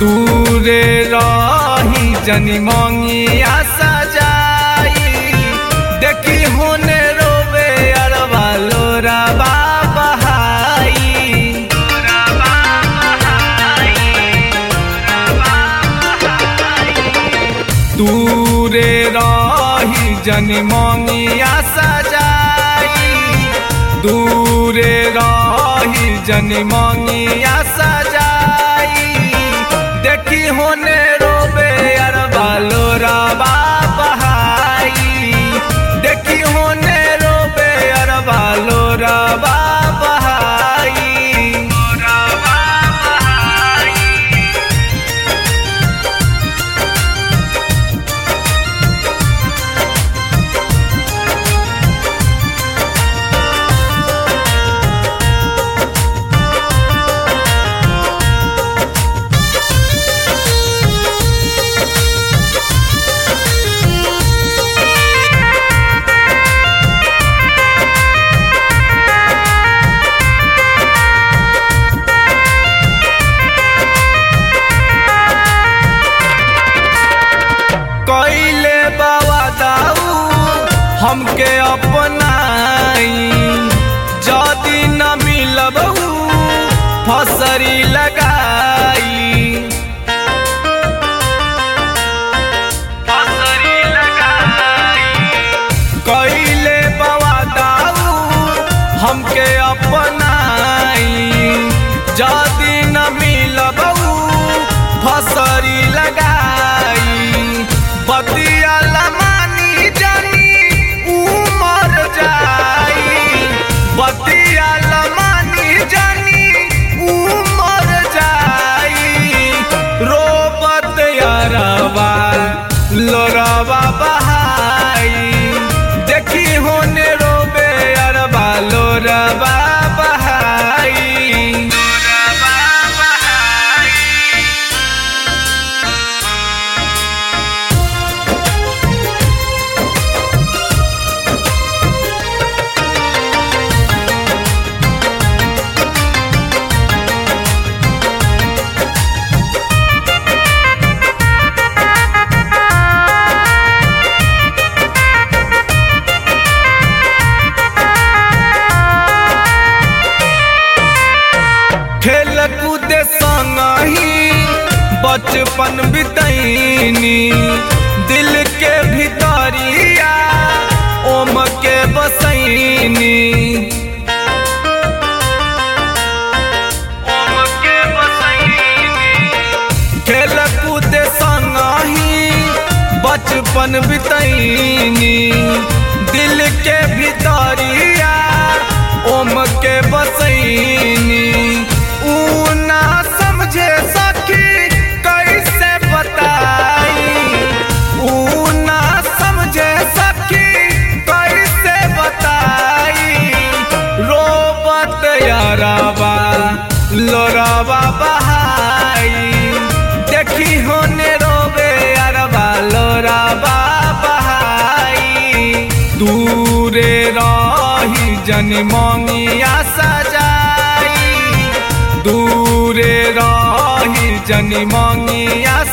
दूरे रही जनी मंगिया सजाई, देखी होने रोवे अरवा लोरा बहाई। दूरे रही जनी मंगिया सजाई, दूरे रही जनी मंगिया सजाई, देखी होने रोवे अरवा लोरा बहाई, देखी होने रोवे अरवा लोरा बहाई। कैले बाबा दाऊ हमके अपनाई, जदी न मिलबहू फसरी लगाई। कैले बाबा दाऊ हमके अपनाई, जदी न मिलबहू फसरी लगाई। बतिया लमानी जानी उमर जाई, बतिया लमानी जानी उमर जाई। रोबत यारवा लोरावा बहाई, देखी होने रोबे अरवा लोरावा बहाई। खेल कूदे संगही बचपन बितैनी, दिल के भितरिया ओम के बसैनी। खेल कूदे संगही बचपन बितैनी, दिल के भितरिया ओम के बसैनी। ना समझे सखी कैसे बताई, ना समझे सखी कैसे बताई। रोबत यारवा लोरावा बहाई, देखी होने रोवे अरवा लोरावा बहाई। दूरे रही जनी मंगिया सजाई, दूरे रही जनी मंगिया